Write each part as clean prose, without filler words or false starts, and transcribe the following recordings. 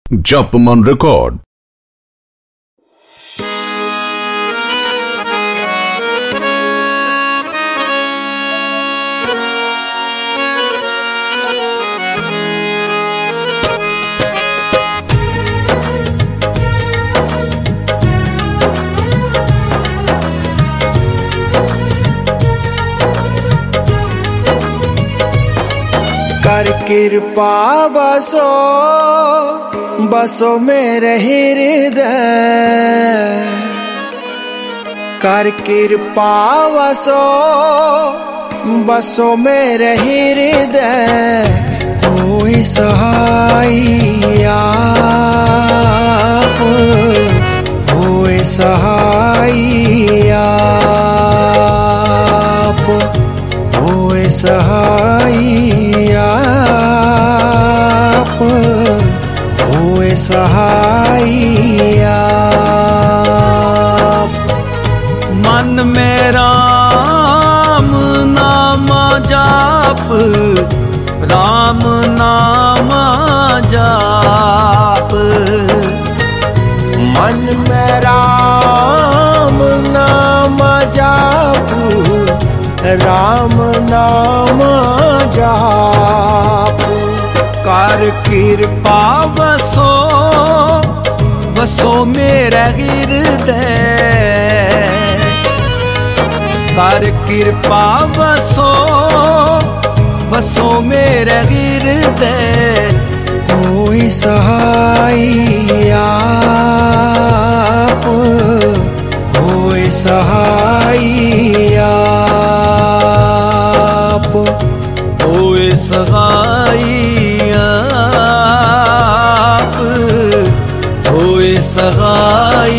Japman Record. कर कृपा बसो बसो मेरे हृदय, कर कृपा बसो बसो मेरे हृदय। कोई सहाय आप, कोई सहाय आप, कोई सहाय आप, होए सहाय आप। मन में राम नाम जाप, राम नाम जाप। मन में राम नाम जाप, राम नाम जाप। कर कृपा बसो बसो मेरा हृदय, कर कृपा बसो बसो मेरा हृदय। कोई सहाय आप, कोई सहाय आप, होए सहाय आप, होए सहाय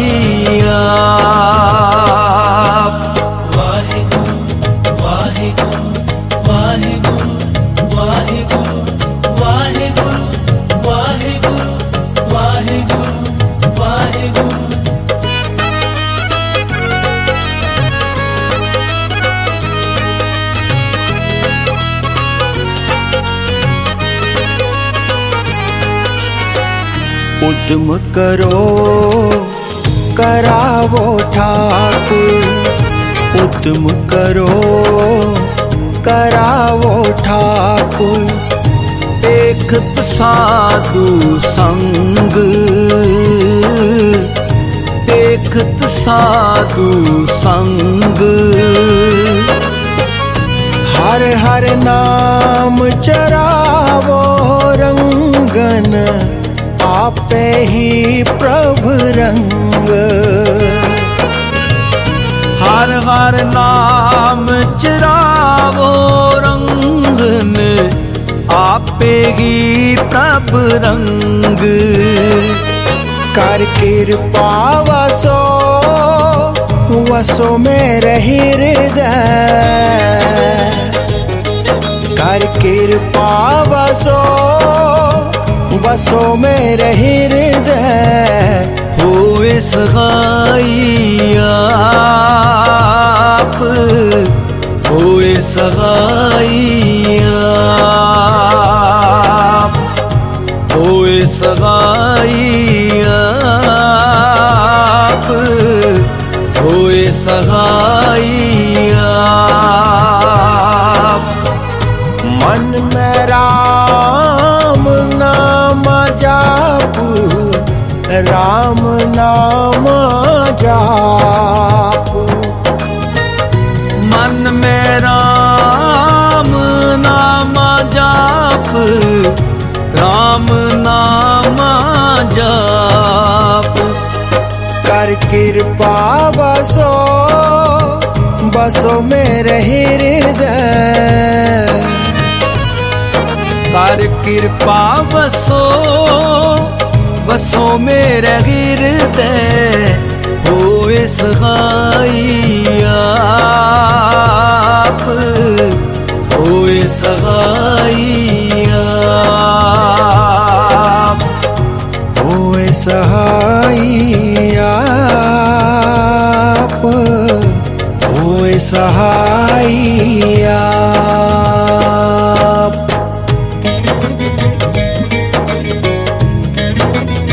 आप। वाहिगुरु वाहिगुरु वाहिगुरु वाहिगुरु वाहिगुरु वाहिगुरु वाहिगुरु वाहिगुरु। उद्यम करो करावो ठाकुर, उद्यम करो करावो ठाकुर। देखत साधु संग, देखत साधु संग। हर हर नाम चरावो रंगन, आपे ही प्रभु रंग। हर हर नाम चिरावो रंगन, आपे ही प्रभु रंग। कर कृपा वसो वसो मेरे हृदय, कर कृपा वसो बसो मेरे हृदय। होए सहाय आप, होए सहाय आप, होए सहाय आप, होए सहाय आप। मन में राम नाम जाप, राम नाम जाप। मन में राम नाम जाप, राम नाम जाप। कर कृपा बसो बसो मेरे हृदय, कर कृपा बसो बसो मेरे हृदय। होए सहाय आप, होए सहाय आप, होए सहाय आप, होए सहाय आप।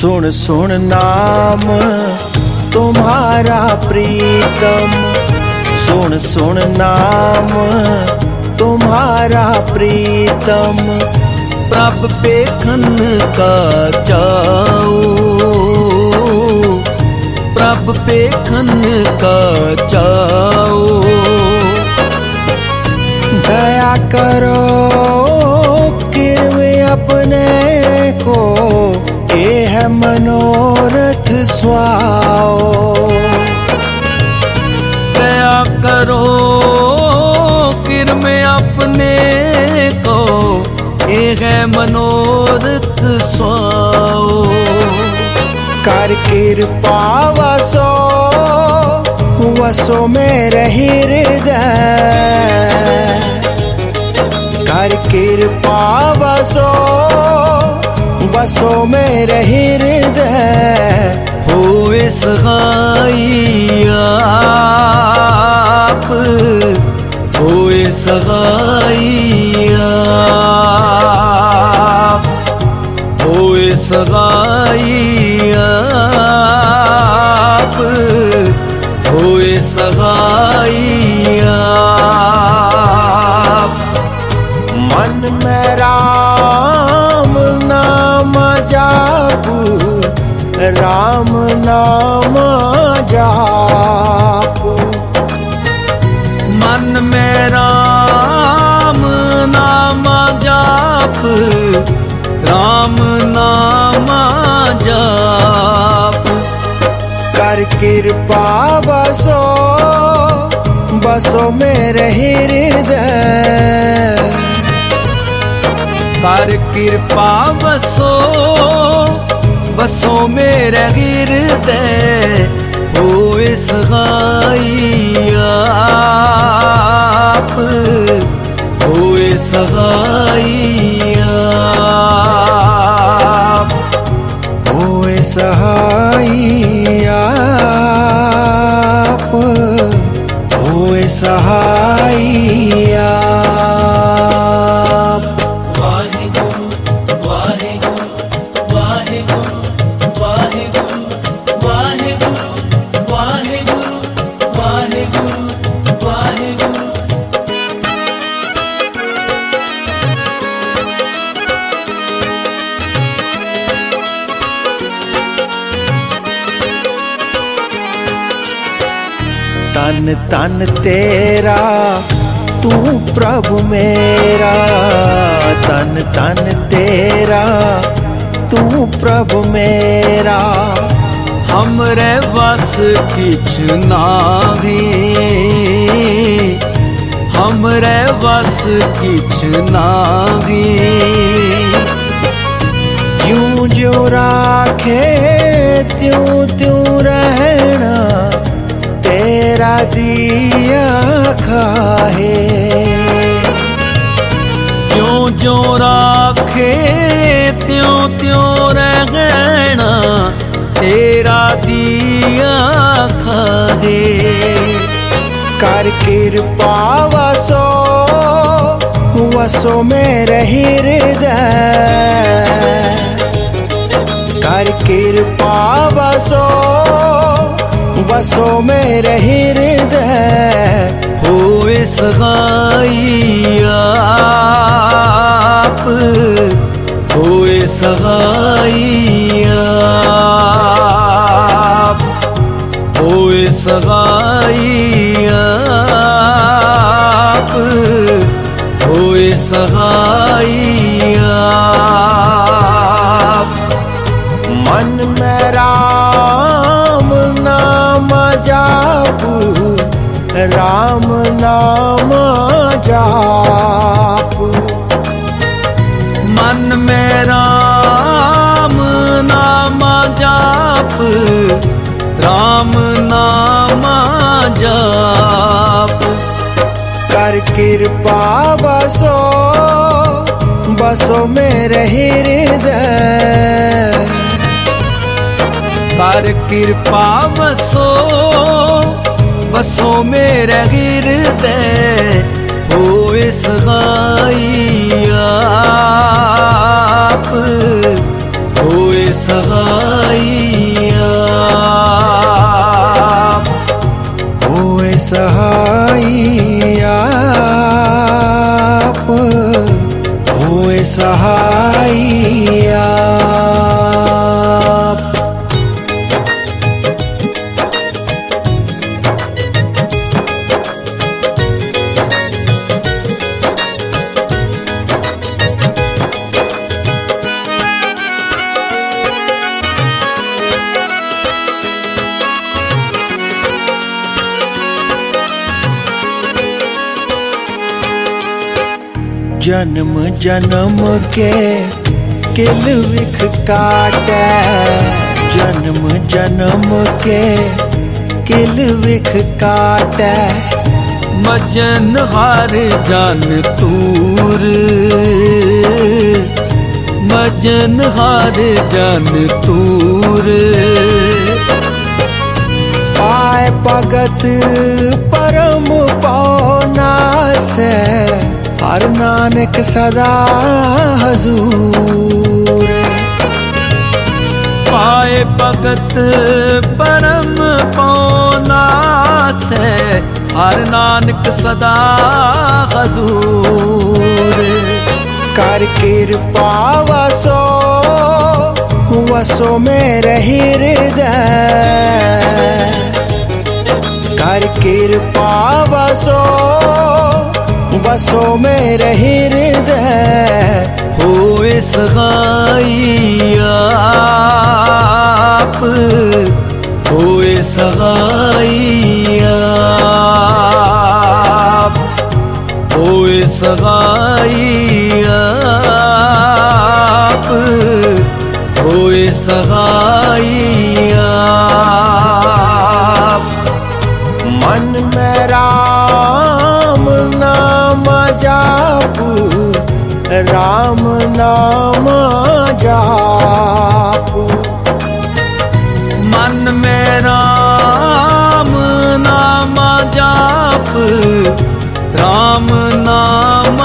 सुन सुन नाम तुम्हारा प्रीतम, सुन सुन नाम तुम्हारा प्रीतम। प्रभ पेखन का चाओ, प्रभ पेखन का चाओ। दया करो किरवे अपने को, ये है मनोरथ स्वाओ। दया करो किरवे अपने को, ये है मनोरथ स्वाओ। कर कृपा वसो वसो मेरे हृदय, कर कृपा वसो वसो मेरे हृदय। होए सहाई आप, होए सहाई आप, होए सहाई आप, होए सहाई आप। मन में राम नाम जापू, राम नाम जापू। मन में राम नाम जाप, राम नाम जाप। कर कृपा बसो बसो मेरे हृदय, कर कृपा बसो बसो मेरे हृदय। होए सहाई आप, होए सहाई आप, होए सहाई आप, होए सहाई आप। वाहिगुरु वाहिगुरु वाहिगुरु वाहिगुरु वाहिगुरु वाहिगुरु वाहिगुरु वाहिगुरु। तन तन तेरा तू प्रभु मेरा, तन तन तेरा तू प्रभु मेरा। हमरे बस किछ नाही, हमरे बस किछ नाही। ज्यों ज्यों राखे त्यों त्यों रहना, तेरा दिया खाहे। ज्यों ज्यों राखे त्यों त्यों रहना, तेरा दिया खाहे। कर कृपा वसो वसो मेरे हृदय, कर कृपा वसो वसो मेरे हृदय। होए सहाई आप, होए सहाई आप, होए सहाई आप, होए सहाई आप। मन में राम नाम जापू, राम नाम जापू। मन में राम नाम जाप, राम नाम जाप। कर कृपा बसो बसो मेरे हृदय, कर कृपा बसो बसो मेरे हृदय। होए सहाई आप, होए सहाई सहाइया। जन्म जन्म के किल विख काटे, जन्म जन्म के किल विख काटे। मजन हार जान तूर, मजन हार जान तूर। पाए भगत परम पौना से, हर नानक सदा हजूर। पाए भगत परम पौना से, हर नानक सदा हजूर। कर कृपा वसो वसो मेरे हृदय, कर कृपा वसो बसो मेरे हृदय। होए सगाई आप, होए सगाई आप, होए सगाई आप, होए सगाई आप। मन में राम नाम जाप, राम नाम जाप। मन में राम नाम जाप, राम नाम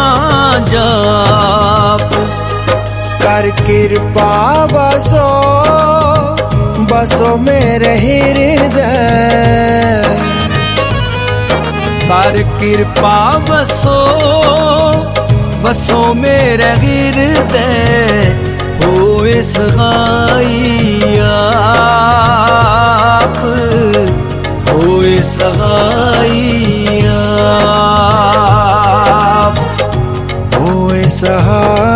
जाप। कर कृपा बसो बसो मेरे हृदय, कर कृपा बसो बसो मेरे हृदय। होए सगाई आप, होए सगाई आप, होए सहाय।